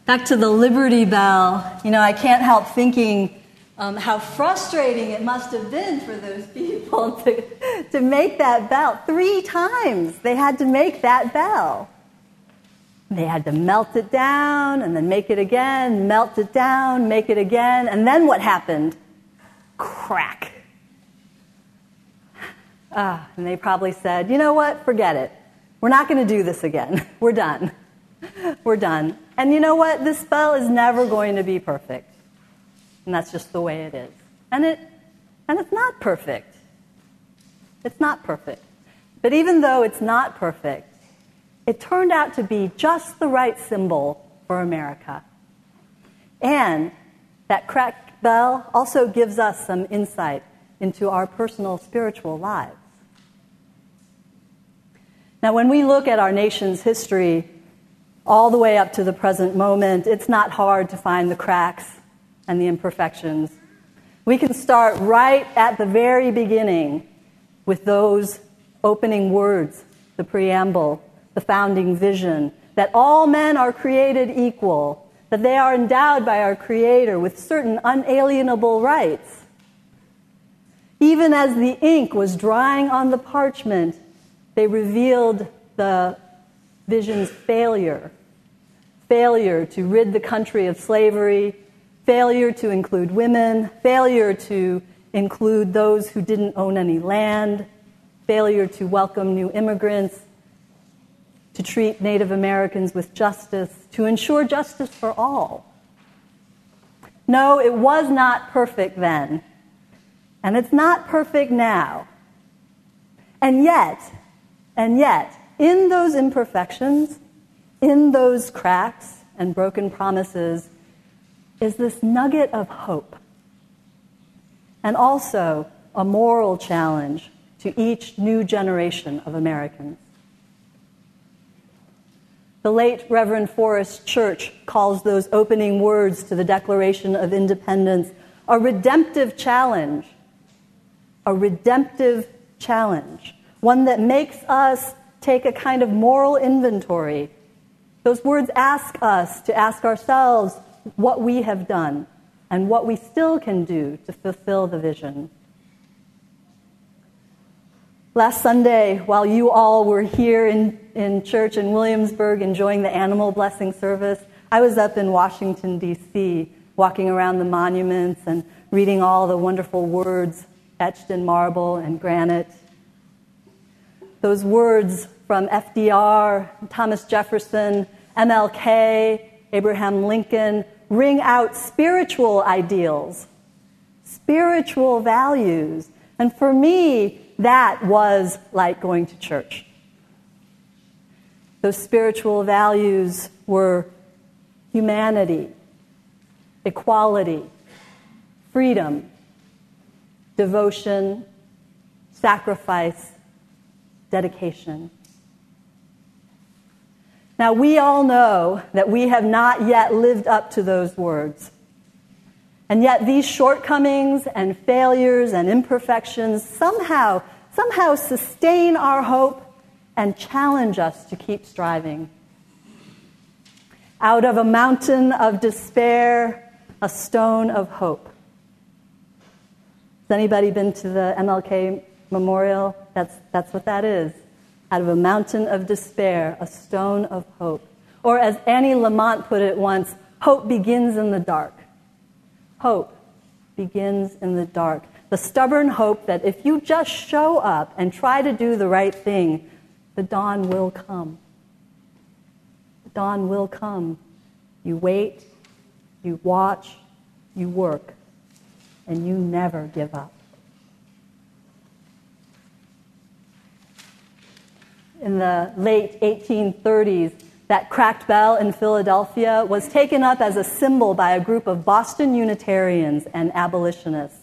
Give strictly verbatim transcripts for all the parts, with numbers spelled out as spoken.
Back to the Liberty Bell. You know, I can't help thinking um, how frustrating it must have been for those people to, to make that bell. Three times they had to make that bell. They had to melt it down and then make it again, melt it down, make it again, and then what happened? Crack. Ah, and they probably said, you know what, forget it. We're not going to do this again. We're done. We're done. And you know what? This bell is never going to be perfect. And that's just the way it is. And it and it's not perfect. It's not perfect. But even though it's not perfect, it turned out to be just the right symbol for America. And that cracked bell also gives us some insight into our personal spiritual lives. Now, when we look at our nation's history all the way up to the present moment, it's not hard to find the cracks and the imperfections. We can start right at the very beginning with those opening words, the preamble, the founding vision, that all men are created equal, that they are endowed by our Creator with certain unalienable rights. Even as the ink was drying on the parchment, they revealed the vision's failure. Failure to rid the country of slavery, failure to include women, failure to include those who didn't own any land, failure to welcome new immigrants, to treat Native Americans with justice, to ensure justice for all. No, it was not perfect then, and it's not perfect now. And yet, and yet, in those imperfections, in those cracks and broken promises, is this nugget of hope, and also a moral challenge to each new generation of Americans. The late Reverend Forrest Church calls those opening words to the Declaration of Independence a redemptive challenge, a redemptive challenge, one that makes us take a kind of moral inventory. Those words ask us to ask ourselves what we have done and what we still can do to fulfill the vision. Last Sunday, while you all were here in, in church in Williamsburg enjoying the animal blessing service, I was up in Washington, D C, walking around the monuments and reading all the wonderful words etched in marble and granite. Those words from F D R, Thomas Jefferson, M L K, Abraham Lincoln ring out spiritual ideals, spiritual values. And for me, that was like going to church. Those spiritual values were humanity, equality, freedom, devotion, sacrifice, dedication. Now, we all know that we have not yet lived up to those words. And yet these shortcomings and failures and imperfections somehow, somehow sustain our hope and challenge us to keep striving. Out of a mountain of despair, a stone of hope. Has anybody been to the M L K Memorial? That's, that's what that is. Out of a mountain of despair, a stone of hope. Or as Annie Lamott put it once, hope begins in the dark. Hope begins in the dark. The stubborn hope that if you just show up and try to do the right thing, the dawn will come. The dawn will come. You wait, you watch, you work, and you never give up. In the late eighteen thirties, that cracked bell in Philadelphia was taken up as a symbol by a group of Boston Unitarians and abolitionists.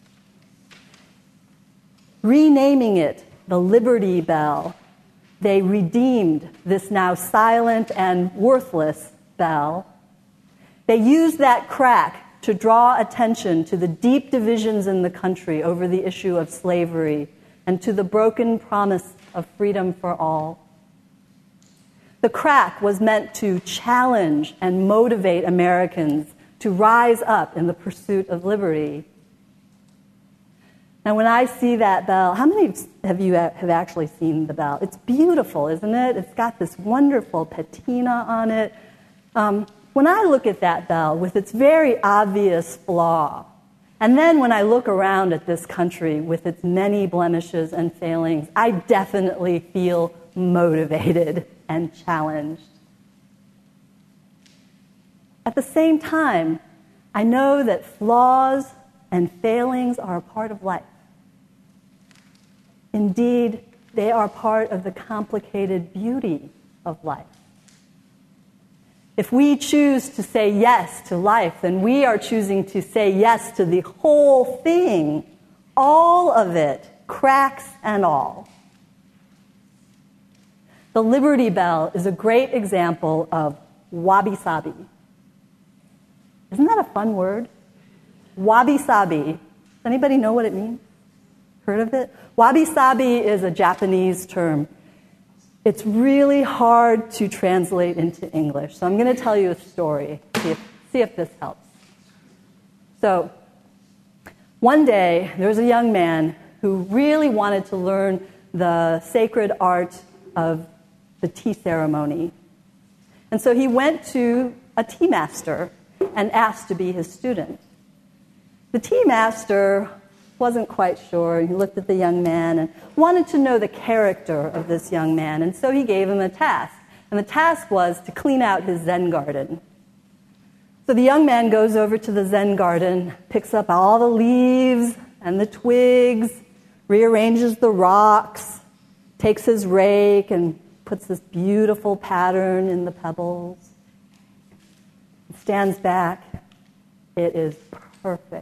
Renaming it the Liberty Bell, they redeemed this now silent and worthless bell. They used that crack to draw attention to the deep divisions in the country over the issue of slavery and to the broken promise of freedom for all. The crack was meant to challenge and motivate Americans to rise up in the pursuit of liberty. And when I see that bell, how many of you have actually seen the bell? It's beautiful, isn't it? It's got this wonderful patina on it. Um, when I look at that bell with its very obvious flaw, and then when I look around at this country with its many blemishes and failings, I definitely feel motivated and challenged. At the same time, I know that flaws and failings are a part of life. Indeed, they are part of the complicated beauty of life. If we choose to say yes to life, then we are choosing to say yes to the whole thing, all of it, cracks and all. The Liberty Bell is a great example of wabi-sabi. Isn't that a fun word? Wabi-sabi. Does anybody know what it means? Heard of it? Wabi-sabi is a Japanese term. It's really hard to translate into English, so I'm going to tell you a story. See if, see if this helps. So, one day, there was a young man who really wanted to learn the sacred art of the tea ceremony. And so he went to a tea master and asked to be his student. The tea master wasn't quite sure. He looked at the young man and wanted to know the character of this young man, and so he gave him a task. And the task was to clean out his Zen garden. So the young man goes over to the Zen garden, picks up all the leaves and the twigs, rearranges the rocks, takes his rake and puts this beautiful pattern in the pebbles, stands back. It is perfect.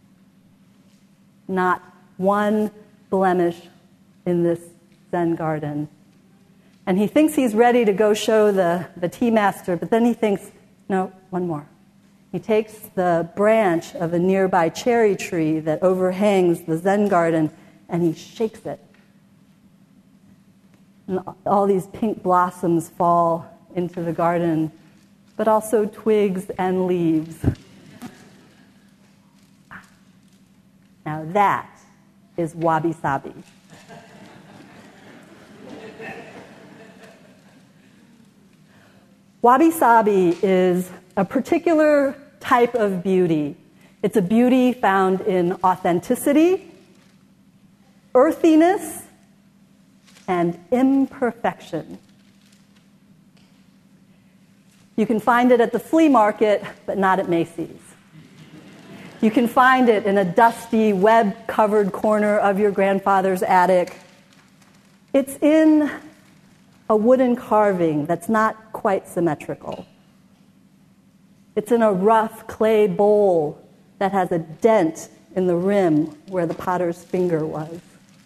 Not one blemish in this Zen garden. And he thinks he's ready to go show the, the tea master, but then he thinks, no, one more. He takes the branch of a nearby cherry tree that overhangs the Zen garden, and he shakes it. And all these pink blossoms fall into the garden, but also twigs and leaves. Now that is wabi-sabi. Wabi-sabi is a particular type of beauty. It's a beauty found in authenticity, earthiness, and imperfection. You can find it at the flea market, but not at Macy's. You can find it in a dusty, web-covered corner of your grandfather's attic. It's in a wooden carving that's not quite symmetrical. It's in a rough clay bowl that has a dent in the rim where the potter's finger was.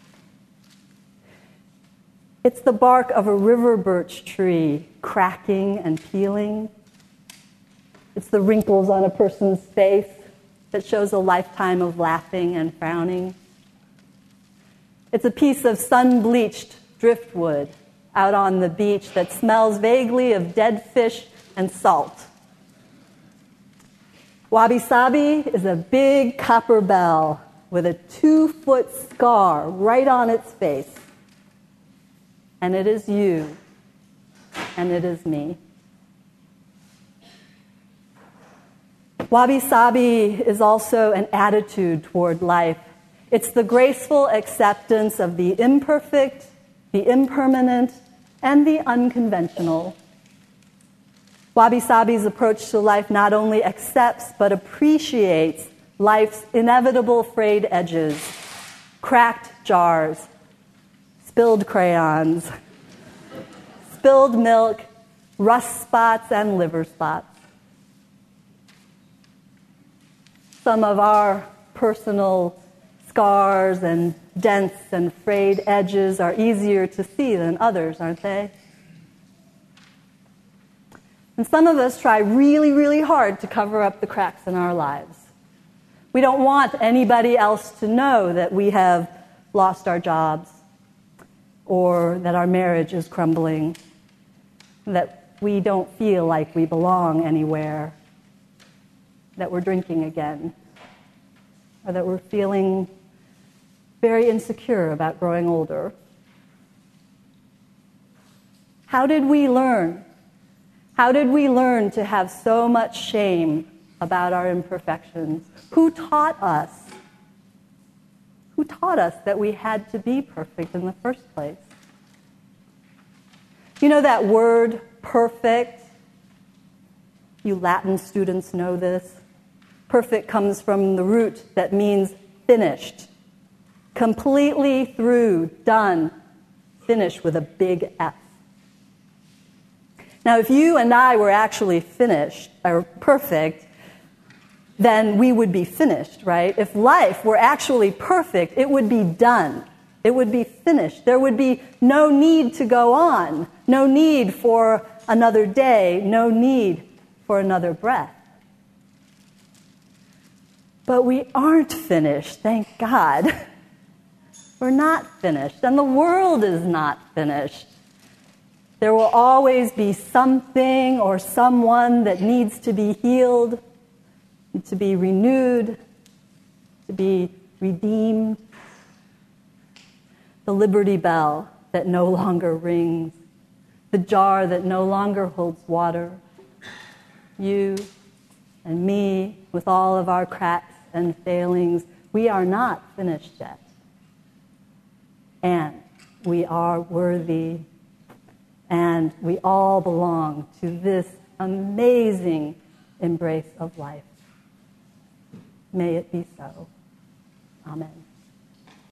It's the bark of a river birch tree cracking and peeling. It's the wrinkles on a person's face that shows a lifetime of laughing and frowning. It's a piece of sun-bleached driftwood out on the beach that smells vaguely of dead fish and salt. Wabi-sabi is a big copper bell with a two-foot scar right on its face. And it is you, and it is me. Wabi-sabi is also an attitude toward life. It's the graceful acceptance of the imperfect, the impermanent, and the unconventional. Wabi-sabi's approach to life not only accepts but appreciates life's inevitable frayed edges, cracked jars, spilled crayons, spilled milk, rust spots, and liver spots. Some of our personal scars and dents and frayed edges are easier to see than others, aren't they? And some of us try really, really hard to cover up the cracks in our lives. We don't want anybody else to know that we have lost our jobs or that our marriage is crumbling that we don't feel like we belong anywhere, that we're drinking again, or that we're feeling very insecure about growing older. How did we learn? How did we learn to have so much shame about our imperfections? Who taught us? Who taught us that we had to be perfect in the first place? You know that word, perfect? You Latin students know this. Perfect comes from the root that means finished. Completely through, done, finished with a big F. Now, if you and I were actually finished, or perfect, then we would be finished, right? If life were actually perfect, it would be done. It would be finished. There would be no need to go on, no need for another day, no need for another breath. But we aren't finished, thank God. We're not finished, and the world is not finished. There will always be something or someone that needs to be healed, to be renewed, to be redeemed. The Liberty Bell that no longer rings, the jar that no longer holds water, you and me with all of our cracks and failings, we are not finished yet. And we are worthy, and we all belong to this amazing embrace of life. May it be so. Amen.